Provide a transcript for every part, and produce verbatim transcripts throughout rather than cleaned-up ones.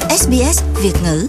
ét bê ét Việt ngữ.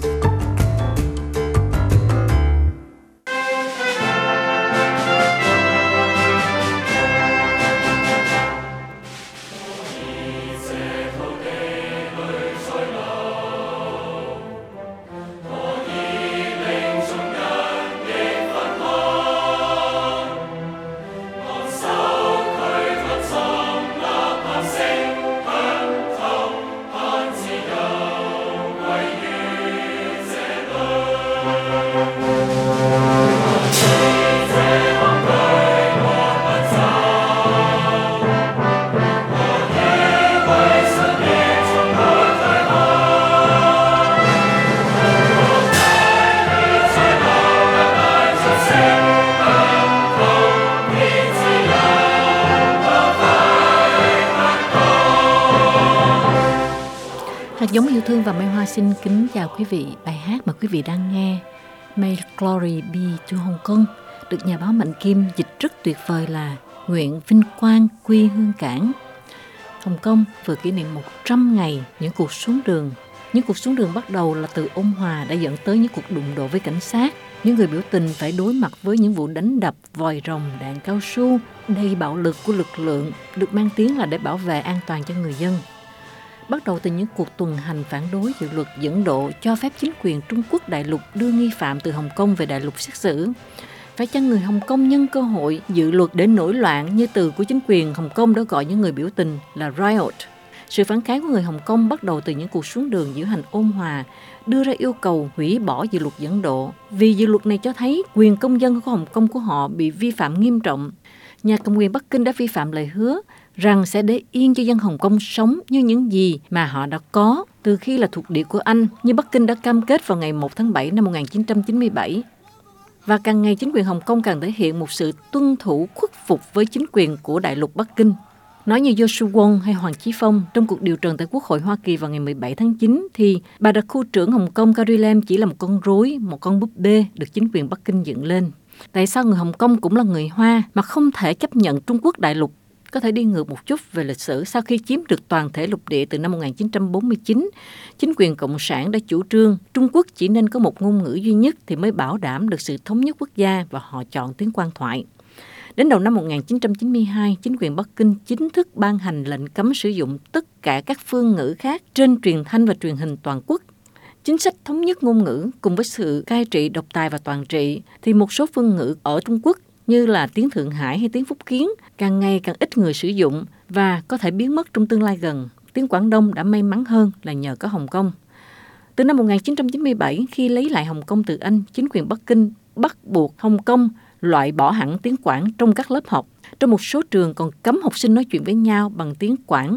Hạt giống yêu thương và Mai Hoa xin kính chào quý vị. Bài hát mà quý vị đang nghe, May Glory Be to Hong Kong, được nhà báo Mạnh Kim dịch rất tuyệt vời là Nguyện vinh quang quy hương cảng. Hồng Kông vừa kỷ niệm một trăm ngày những cuộc xuống đường. Những cuộc xuống đường bắt đầu là từ ôn hòa đã dẫn tới những cuộc đụng độ với cảnh sát. Những người biểu tình phải đối mặt với những vụ đánh đập, vòi rồng, đạn cao su, đầy bạo lực của lực lượng, được mang tiếng là để bảo vệ an toàn cho người dân. Bắt đầu từ những cuộc tuần hành phản đối dự luật dẫn độ cho phép chính quyền Trung Quốc đại lục đưa nghi phạm từ Hồng Kông về đại lục xét xử. Phải chăng người Hồng Kông nhân cơ hội dự luật để nổi loạn, như từ của chính quyền Hồng Kông đã gọi những người biểu tình là riot? Sự phản kháng của người Hồng Kông bắt đầu từ những cuộc xuống đường diễu hành ôn hòa, đưa ra yêu cầu hủy bỏ dự luật dẫn độ. Vì dự luật này cho thấy quyền công dân của Hồng Kông của họ bị vi phạm nghiêm trọng. Nhà cầm quyền Bắc Kinh đã vi phạm lời hứa rằng sẽ để yên cho dân Hồng Kông sống như những gì mà họ đã có từ khi là thuộc địa của Anh, như Bắc Kinh đã cam kết vào ngày một tháng bảy năm một nghìn chín trăm chín mươi bảy. Và càng ngày chính quyền Hồng Kông càng thể hiện một sự tuân thủ khuất phục với chính quyền của đại lục Bắc Kinh. Nói như Joshua Wong hay Hoàng Chí Phong trong cuộc điều trần tại Quốc hội Hoa Kỳ vào ngày mười bảy tháng chín, thì bà đặc khu trưởng Hồng Kông Carrie Lam chỉ là một con rối, một con búp bê được chính quyền Bắc Kinh dựng lên. Tại sao người Hồng Kông cũng là người Hoa mà không thể chấp nhận Trung Quốc đại lục? Có thể đi ngược một chút về lịch sử. Sau khi chiếm được toàn thể lục địa từ năm một nghìn chín trăm bốn mươi chín, chính quyền Cộng sản đã chủ trương Trung Quốc chỉ nên có một ngôn ngữ duy nhất thì mới bảo đảm được sự thống nhất quốc gia, và họ chọn tiếng Quan thoại. Đến đầu năm một nghìn chín trăm chín mươi hai, chính quyền Bắc Kinh chính thức ban hành lệnh cấm sử dụng tất cả các phương ngữ khác trên truyền thanh và truyền hình toàn quốc. Chính sách thống nhất ngôn ngữ cùng với sự cai trị độc tài và toàn trị, thì một số phương ngữ ở Trung Quốc như là tiếng Thượng Hải hay tiếng Phúc Kiến càng ngày càng ít người sử dụng và có thể biến mất trong tương lai gần. Tiếng Quảng Đông đã may mắn hơn là nhờ có Hồng Kông. Từ năm một nghìn chín trăm chín mươi bảy, khi lấy lại Hồng Kông từ Anh, chính quyền Bắc Kinh bắt buộc Hồng Kông loại bỏ hẳn tiếng Quảng trong các lớp học. Trong một số trường còn cấm học sinh nói chuyện với nhau bằng tiếng Quảng.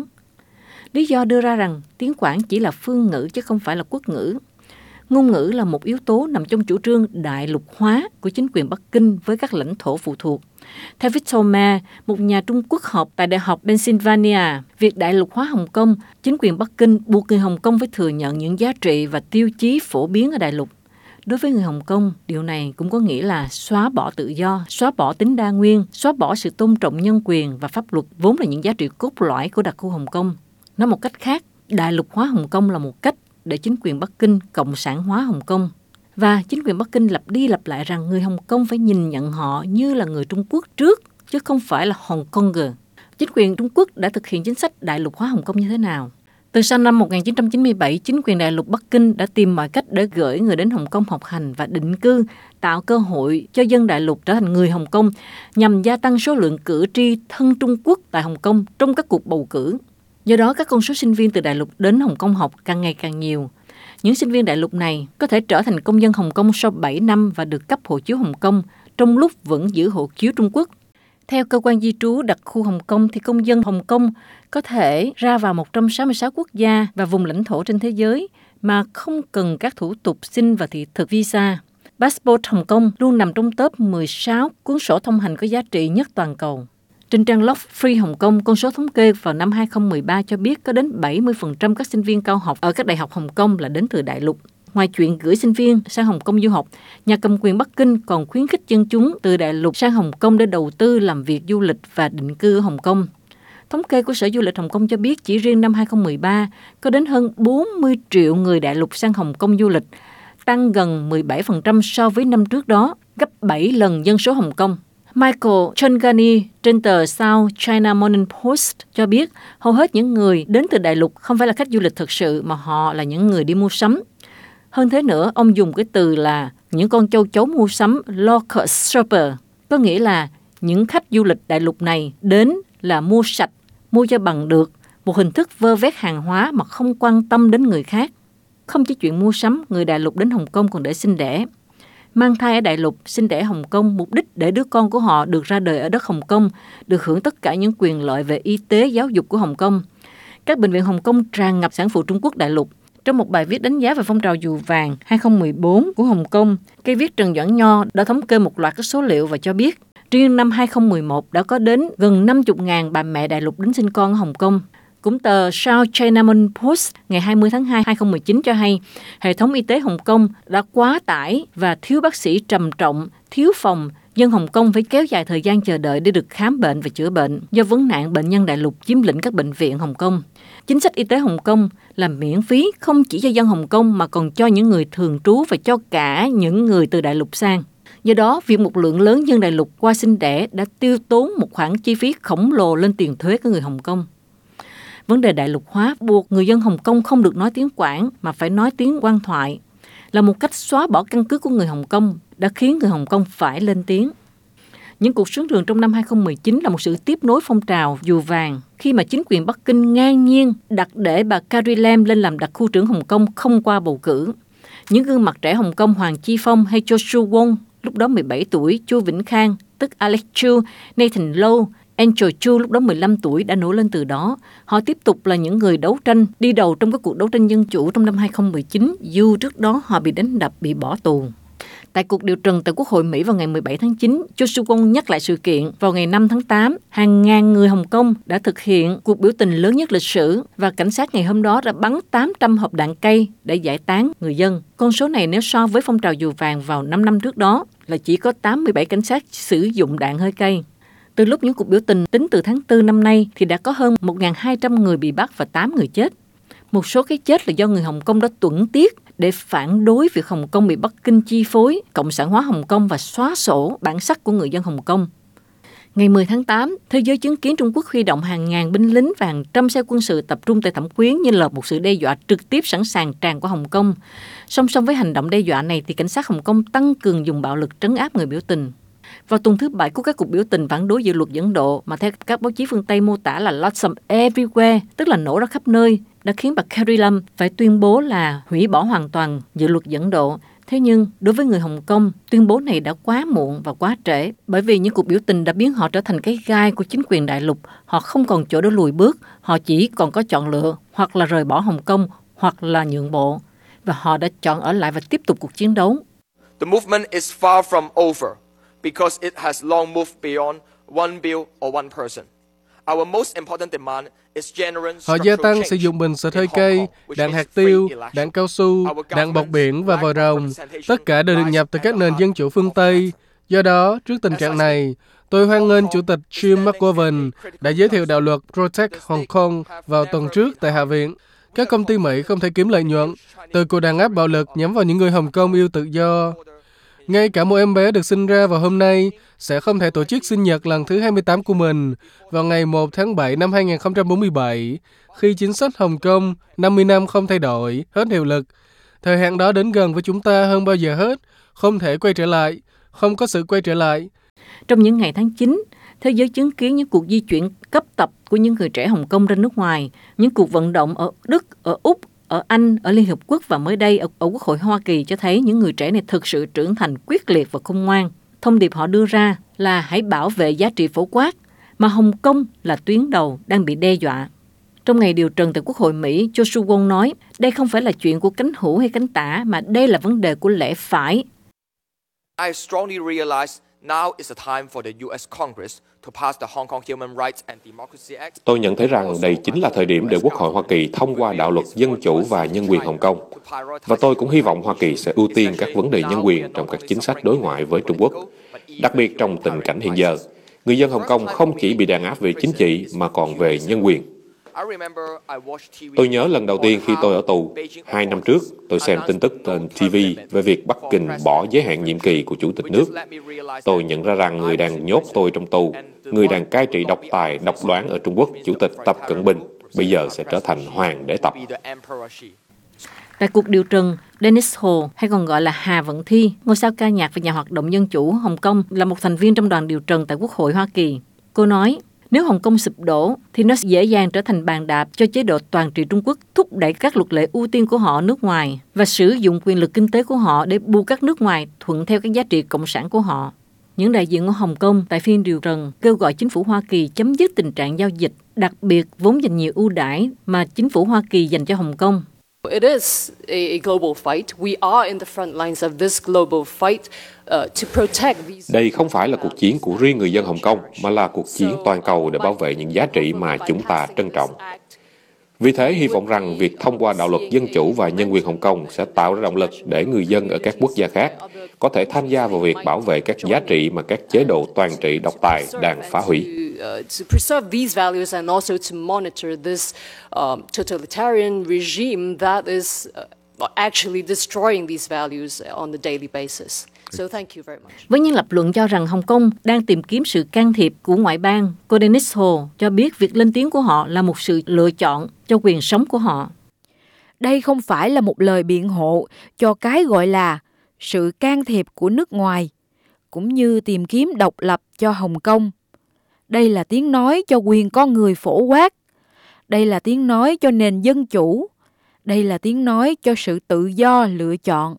Lý do đưa ra rằng tiếng Quảng chỉ là phương ngữ chứ không phải là quốc ngữ. Ngôn ngữ là một yếu tố nằm trong chủ trương đại lục hóa của chính quyền Bắc Kinh với các lãnh thổ phụ thuộc. Theo Victor Ma, một nhà Trung Quốc học tại Đại học Pennsylvania, việc đại lục hóa Hồng Kông, chính quyền Bắc Kinh buộc người Hồng Kông phải thừa nhận những giá trị và tiêu chí phổ biến ở đại lục. Đối với người Hồng Kông, điều này cũng có nghĩa là xóa bỏ tự do, xóa bỏ tính đa nguyên, xóa bỏ sự tôn trọng nhân quyền và pháp luật vốn là những giá trị cốt lõi của đặc khu Hồng Kông. Nói một cách khác, đại lục hóa Hồng Kông là một cách để chính quyền Bắc Kinh cộng sản hóa Hồng Kông. Và chính quyền Bắc Kinh lặp đi lặp lại rằng người Hồng Kông phải nhìn nhận họ như là người Trung Quốc trước, chứ không phải là Hồng Konger. Chính quyền Trung Quốc đã thực hiện chính sách đại lục hóa Hồng Kông như thế nào? Từ sau năm một nghìn chín trăm chín mươi bảy, chính quyền đại lục Bắc Kinh đã tìm mọi cách để gửi người đến Hồng Kông học hành và định cư, tạo cơ hội cho dân đại lục trở thành người Hồng Kông nhằm gia tăng số lượng cử tri thân Trung Quốc tại Hồng Kông trong các cuộc bầu cử. Do đó, các con số sinh viên từ đại lục đến Hồng Kông học càng ngày càng nhiều. Những sinh viên đại lục này có thể trở thành công dân Hồng Kông sau bảy năm và được cấp hộ chiếu Hồng Kông, trong lúc vẫn giữ hộ chiếu Trung Quốc. Theo cơ quan di trú đặc khu Hồng Kông, thì công dân Hồng Kông có thể ra vào một trăm sáu mươi sáu quốc gia và vùng lãnh thổ trên thế giới mà không cần các thủ tục xin và thị thực visa. Passport Hồng Kông luôn nằm trong top mười sáu cuốn sổ thông hành có giá trị nhất toàn cầu. Trên trang blog Free Hồng Kông, con số thống kê vào năm hai không một ba cho biết có đến bảy mươi phần trăm các sinh viên cao học ở các đại học Hồng Kông là đến từ đại lục. Ngoài chuyện gửi sinh viên sang Hồng Kông du học, nhà cầm quyền Bắc Kinh còn khuyến khích dân chúng từ đại lục sang Hồng Kông để đầu tư, làm việc, du lịch và định cư ở Hồng Kông. Thống kê của Sở Du lịch Hồng Kông cho biết chỉ riêng năm hai không một ba có đến hơn bốn mươi triệu người đại lục sang Hồng Kông du lịch, tăng gần mười bảy phần trăm so với năm trước đó, gấp bảy lần dân số Hồng Kông. Michael Chongani trên tờ South China Morning Post cho biết hầu hết những người đến từ đại lục không phải là khách du lịch thực sự mà họ là những người đi mua sắm. Hơn thế nữa, ông dùng cái từ là những con châu chấu mua sắm local shopper, có nghĩa là những khách du lịch đại lục này đến là mua sạch, mua cho bằng được, một hình thức vơ vét hàng hóa mà không quan tâm đến người khác. Không chỉ chuyện mua sắm, người đại lục đến Hồng Kông còn để sinh đẻ. Mang thai ở đại lục, sinh đẻ Hồng Kông mục đích để đứa con của họ được ra đời ở đất Hồng Kông, được hưởng tất cả những quyền lợi về y tế, giáo dục của Hồng Kông. Các bệnh viện Hồng Kông tràn ngập sản phụ Trung Quốc đại lục. Trong một bài viết đánh giá về phong trào dù vàng hai không một bốn của Hồng Kông, cây viết Trần Doãn Nho đã thống kê một loạt các số liệu và cho biết riêng năm hai không một một đã có đến gần năm mươi nghìn bà mẹ đại lục đến sinh con ở Hồng Kông. Cũng tờ South China Morning Post ngày hai mươi tháng hai năm hai không một chín cho hay hệ thống y tế Hồng Kông đã quá tải và thiếu bác sĩ trầm trọng, thiếu phòng. Dân Hồng Kông phải kéo dài thời gian chờ đợi để được khám bệnh và chữa bệnh do vấn nạn bệnh nhân đại lục chiếm lĩnh các bệnh viện Hồng Kông. Chính sách y tế Hồng Kông là miễn phí không chỉ cho dân Hồng Kông mà còn cho những người thường trú và cho cả những người từ đại lục sang. Do đó, việc một lượng lớn dân đại lục qua sinh đẻ đã tiêu tốn một khoản chi phí khổng lồ lên tiền thuế của người Hồng Kông. Vấn đề đại lục hóa buộc người dân Hồng Kông không được nói tiếng Quảng mà phải nói tiếng quan thoại, là một cách xóa bỏ căn cứ của người Hồng Kông đã khiến người Hồng Kông phải lên tiếng. Những cuộc xuống đường trong năm hai không một chín là một sự tiếp nối phong trào dù vàng khi mà chính quyền Bắc Kinh ngang nhiên đặt để bà Carrie Lam lên làm đặc khu trưởng Hồng Kông không qua bầu cử. Những gương mặt trẻ Hồng Kông Hoàng Chi Phong hay Joshua Wong, lúc đó mười bảy tuổi, Chu Vĩnh Khang, tức Alex Chu, Nathan Low, Angel Chu lúc đó mười lăm tuổi đã nổi lên từ đó. Họ tiếp tục là những người đấu tranh, đi đầu trong các cuộc đấu tranh dân chủ trong năm hai không một chín, dù trước đó họ bị đánh đập, bị bỏ tù. Tại cuộc điều trần tại Quốc hội Mỹ vào ngày mười bảy tháng chín, Joshua Wong nhắc lại sự kiện. Vào ngày năm tháng tám, hàng ngàn người Hồng Kông đã thực hiện cuộc biểu tình lớn nhất lịch sử và cảnh sát ngày hôm đó đã bắn tám trăm hộp đạn cây để giải tán người dân. Con số này nếu so với phong trào dù vàng vào năm năm trước đó là chỉ có tám mươi bảy cảnh sát sử dụng đạn hơi cay. Từ lúc những cuộc biểu tình tính từ tháng tư năm nay thì đã có hơn một nghìn hai trăm người bị bắt và tám người chết. Một số cái chết là do người Hồng Kông đã tuẫn tiết để phản đối việc Hồng Kông bị Bắc Kinh chi phối, cộng sản hóa Hồng Kông và xóa sổ bản sắc của người dân Hồng Kông. Ngày mười tháng tám, thế giới chứng kiến Trung Quốc huy động hàng ngàn binh lính và hàng trăm xe quân sự tập trung tại Thẩm Quyến như là một sự đe dọa trực tiếp sẵn sàng tràn qua Hồng Kông. Song song với hành động đe dọa này thì cảnh sát Hồng Kông tăng cường dùng bạo lực trấn áp người biểu tình. Vào tuần thứ bảy của các cuộc biểu tình phản đối dự luật dẫn độ mà theo các báo chí phương Tây mô tả là lots of everywhere, tức là nổ ra khắp nơi, đã khiến bà Carrie Lam phải tuyên bố là hủy bỏ hoàn toàn dự luật dẫn độ. Thế nhưng, đối với người Hồng Kông, tuyên bố này đã quá muộn và quá trễ, bởi vì những cuộc biểu tình đã biến họ trở thành cái gai của chính quyền đại lục. Họ không còn chỗ để lùi bước, họ chỉ còn có chọn lựa, hoặc là rời bỏ Hồng Kông, hoặc là nhượng bộ. Và họ đã chọn ở lại và tiếp tục cuộc chiến đấu. The movement is far from over because it has long moved beyond one bill or one person. Our most important demand is genuine. Họ gia tăng sử dụng bình xịt hơi cay, đạn hạt tiêu, đạn cao su, đạn bọc biển và vòi rồng. Tất cả đều được nhập từ các nền dân chủ phương Tây. Do đó, trước tình trạng này, tôi hoan nghênh Chủ tịch Jim McGovern đã giới thiệu đạo luật Protect Hong Kong vào tuần trước tại Hạ viện. Các công ty Mỹ không thể kiếm lợi nhuận từ cuộc đàn áp bạo lực nhắm vào những người Hồng Kông yêu tự do. Ngay cả một em bé được sinh ra vào hôm nay sẽ không thể tổ chức sinh nhật lần thứ hai mươi tám của mình vào ngày một tháng bảy năm hai nghìn không trăm bốn mươi bảy, khi chính sách Hồng Kông năm mươi năm không thay đổi, hết hiệu lực. Thời hạn đó đến gần với chúng ta hơn bao giờ hết, không thể quay trở lại, không có sự quay trở lại. Trong những ngày tháng chín, thế giới chứng kiến những cuộc di chuyển cấp tập của những người trẻ Hồng Kông ra nước ngoài, những cuộc vận động ở Đức, ở Úc, ở Anh, ở Liên Hợp Quốc và mới đây ở, ở Quốc hội Hoa Kỳ cho thấy những người trẻ này thực sự trưởng thành quyết liệt và khôn ngoan. Thông điệp họ đưa ra là hãy bảo vệ giá trị phổ quát, mà Hồng Kông là tuyến đầu đang bị đe dọa. Trong ngày điều trần tại Quốc hội Mỹ, Joshua Wong nói, đây không phải là chuyện của cánh hữu hay cánh tả, mà đây là vấn đề của lẽ phải. I strongly realize now is the time for the U S Congress to pass the Hong Kong Human Rights and Democracy Act. Tôi nhận thấy rằng đây chính là thời điểm để Quốc hội Hoa Kỳ thông qua đạo luật dân chủ và nhân quyền Hồng Kông. Và tôi cũng hy vọng Hoa Kỳ sẽ ưu tiên các vấn đề nhân quyền trong các chính sách đối ngoại với Trung Quốc, đặc biệt trong tình cảnh hiện giờ, Người dân Hồng Kông không chỉ bị đàn áp về chính trị mà còn về nhân quyền. Tôi nhớ lần đầu tiên khi tôi ở tù, hai năm trước, tôi xem tin tức trên ti vi về việc Bắc Kinh bỏ giới hạn nhiệm kỳ của Chủ tịch nước. Tôi nhận ra rằng người đang nhốt tôi trong tù, người đang cai trị độc tài, độc đoán ở Trung Quốc, Chủ tịch Tập Cận Bình, bây giờ sẽ trở thành hoàng đế Tập. Tại cuộc điều trần, Dennis Ho, hay còn gọi là Hà Vận Thi, ngôi sao ca nhạc và nhà hoạt động dân chủ Hồng Kông, là một thành viên trong đoàn điều trần tại Quốc hội Hoa Kỳ. Cô nói, nếu Hồng Kông sụp đổ, thì nó sẽ dễ dàng trở thành bàn đạp cho chế độ toàn trị Trung Quốc thúc đẩy các luật lệ ưu tiên của họ ở nước ngoài và sử dụng quyền lực kinh tế của họ để buộc các nước ngoài thuận theo các giá trị cộng sản của họ. Những đại diện ở Hồng Kông tại phiên điều trần kêu gọi chính phủ Hoa Kỳ chấm dứt tình trạng giao dịch, đặc biệt vốn dành nhiều ưu đãi mà chính phủ Hoa Kỳ dành cho Hồng Kông. It is a global fight. We are in the front lines of this global fight uh, to protect these. Đây không phải là cuộc chiến của riêng người dân Hồng Kông, mà là cuộc chiến toàn cầu để bảo vệ những giá trị mà chúng ta trân trọng. Vì thế, hy vọng rằng việc thông qua đạo luật dân chủ và nhân quyền Hồng Kông sẽ tạo ra động lực để người dân ở các quốc gia khác có thể tham gia vào việc bảo vệ các giá trị mà các chế độ toàn trị độc tài đang phá hủy. To preserve these values and also to monitor this um, totalitarian regime that is uh, actually destroying these values on the daily basis. So thank you very much. Với những lập luận cho rằng Hồng Kông đang tìm kiếm sự can thiệp của ngoại bang, cô Dennis Ho cho biết việc lên tiếng của họ là một sự lựa chọn cho quyền sống của họ. Đây không phải là một lời biện hộ cho cái gọi là sự can thiệp của nước ngoài, cũng như tìm kiếm độc lập cho Hồng Kông. Đây là tiếng nói cho quyền con người phổ quát. Đây là tiếng nói cho nền dân chủ. Đây là tiếng nói cho sự tự do lựa chọn.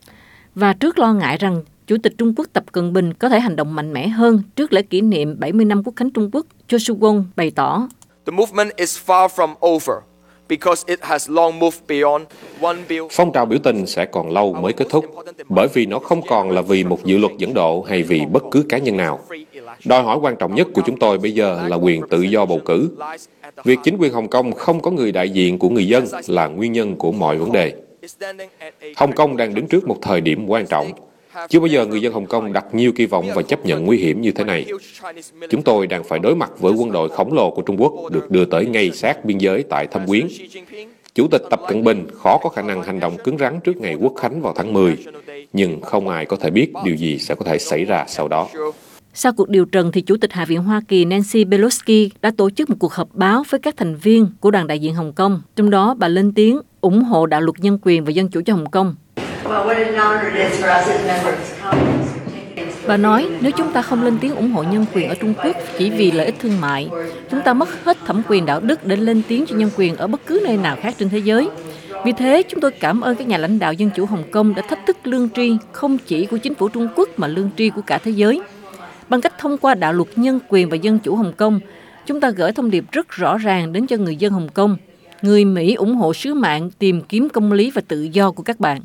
Và trước lo ngại rằng Chủ tịch Trung Quốc Tập Cận Bình có thể hành động mạnh mẽ hơn trước lễ kỷ niệm bảy mươi năm Quốc khánh Trung Quốc, Cho Su-won bày tỏ, The movement is far from over because it has long moved beyond one bill. Phong trào biểu tình sẽ còn lâu mới kết thúc, bởi vì nó không còn là vì một dự luật dẫn độ hay vì bất cứ cá nhân nào. Đòi hỏi quan trọng nhất của chúng tôi bây giờ là quyền tự do bầu cử. Việc chính quyền Hồng Kông không có người đại diện của người dân là nguyên nhân của mọi vấn đề. Hồng Kông đang đứng trước một thời điểm quan trọng. Chưa bao giờ người dân Hồng Kông đặt nhiều kỳ vọng và chấp nhận nguy hiểm như thế này. Chúng tôi đang phải đối mặt với quân đội khổng lồ của Trung Quốc được đưa tới ngay sát biên giới tại Thâm Quyến. Chủ tịch Tập Cận Bình khó có khả năng hành động cứng rắn trước ngày Quốc khánh vào tháng mười, nhưng không ai có thể biết điều gì sẽ có thể xảy ra sau đó. Sau cuộc điều trần, thì Chủ tịch Hạ viện Hoa Kỳ Nancy Pelosi đã tổ chức một cuộc họp báo với các thành viên của đoàn đại diện Hồng Kông. Trong đó, bà lên tiếng ủng hộ đạo luật nhân quyền và dân chủ cho Hồng Kông. Bà nói, nếu chúng ta không lên tiếng ủng hộ nhân quyền ở Trung Quốc chỉ vì lợi ích thương mại, chúng ta mất hết thẩm quyền đạo đức để lên tiếng cho nhân quyền ở bất cứ nơi nào khác trên thế giới. Vì thế, chúng tôi cảm ơn các nhà lãnh đạo dân chủ Hồng Kông đã thách thức lương tri không chỉ của chính phủ Trung Quốc mà lương tri của cả thế giới. Bằng cách thông qua đạo luật nhân quyền và dân chủ Hồng Kông, chúng ta gửi thông điệp rất rõ ràng đến cho người dân Hồng Kông. Người Mỹ ủng hộ sứ mạng tìm kiếm công lý và tự do của các bạn.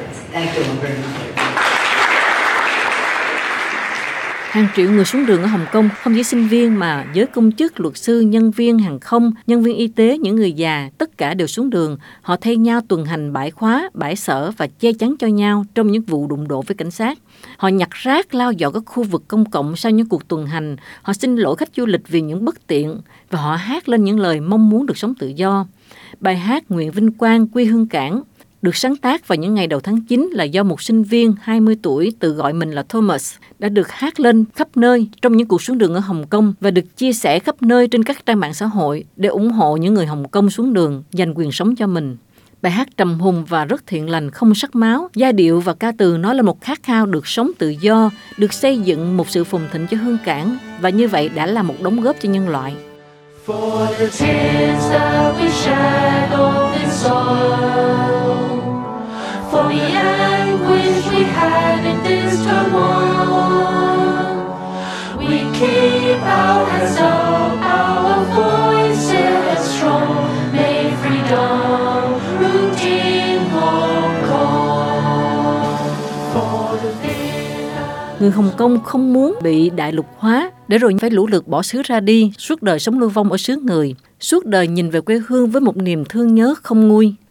Hàng triệu người xuống đường ở Hồng Kông, không chỉ sinh viên mà giới công chức, luật sư, nhân viên hàng không, nhân viên y tế, những người già, tất cả đều xuống đường. Họ thay nhau tuần hành bãi khóa, bãi sở và che chắn cho nhau trong những vụ đụng độ với cảnh sát. Họ nhặt rác, lau dọn các khu vực công cộng sau những cuộc tuần hành. Họ xin lỗi khách du lịch vì những bất tiện và họ hát lên những lời mong muốn được sống tự do. Bài hát Nguyện Vinh Quang, Quê Hương Cảng được sáng tác vào những ngày đầu tháng chín là do một sinh viên hai mươi tuổi tự gọi mình là Thomas đã được hát lên khắp nơi trong những cuộc xuống đường ở Hồng Kông và được chia sẻ khắp nơi trên các trang mạng xã hội để ủng hộ những người Hồng Kông xuống đường giành quyền sống cho mình. Bài hát trầm hùng và rất thiện lành, không sắc máu, giai điệu và ca từ nói là một khát khao được sống tự do, được xây dựng một sự phồn thịnh cho Hương Cảng và như vậy đã là một đóng góp cho nhân loại. For the tears that we shed on this soil, for the anguish we had in this turmoil, we keep our hands up, our voices strong, make freedom root in Hong Kong. For the Người Hồng Kông không muốn bị đại lục hóa để rồi phải lũ lượt bỏ xứ ra đi, suốt đời sống lưu vong ở xứ người, suốt đời nhìn về quê hương với một niềm thương nhớ không nguôi.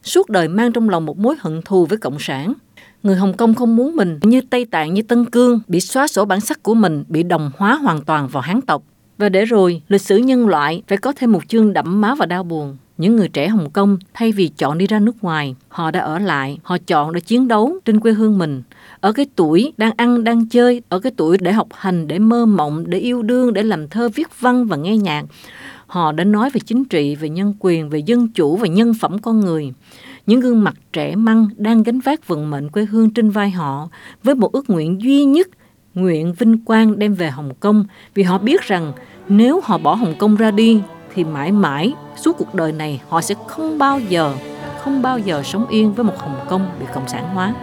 suốt đời mang trong lòng một mối hận thù với Cộng sản. Người Hồng Kông không muốn mình như Tây Tạng, như Tân Cương, bị xóa sổ bản sắc của mình, bị đồng hóa hoàn toàn vào Hán tộc. Và để rồi, lịch sử nhân loại phải có thêm một chương đẫm máu và đau buồn. Những người trẻ Hồng Kông, thay vì chọn đi ra nước ngoài, họ đã ở lại, họ chọn để chiến đấu trên quê hương mình. Ở cái tuổi đang ăn, đang chơi, ở cái tuổi để học hành, để mơ mộng, để yêu đương, để làm thơ, viết văn và nghe nhạc. Họ đã nói về chính trị, về nhân quyền, về dân chủ và nhân phẩm con người. Những gương mặt trẻ măng đang gánh vác vận mệnh quê hương trên vai họ với một ước nguyện duy nhất, nguyện vinh quang đem về Hồng Kông, vì họ biết rằng nếu họ bỏ Hồng Kông ra đi thì mãi mãi suốt cuộc đời này họ sẽ không bao giờ, không bao giờ sống yên với một Hồng Kông bị cộng sản hóa.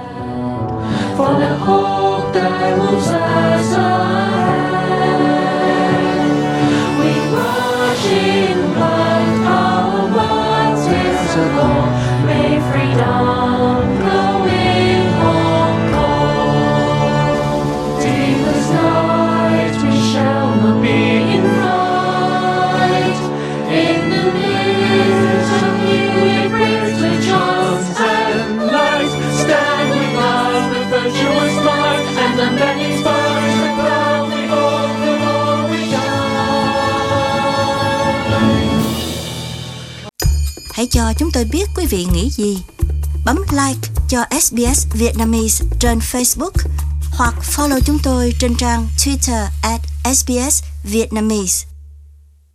Hãy cho chúng tôi biết quý vị nghĩ gì. Bấm like cho ét bê ét Vietnamese trên Facebook hoặc follow chúng tôi trên trang Twitter at ét bê ét Vietnamese.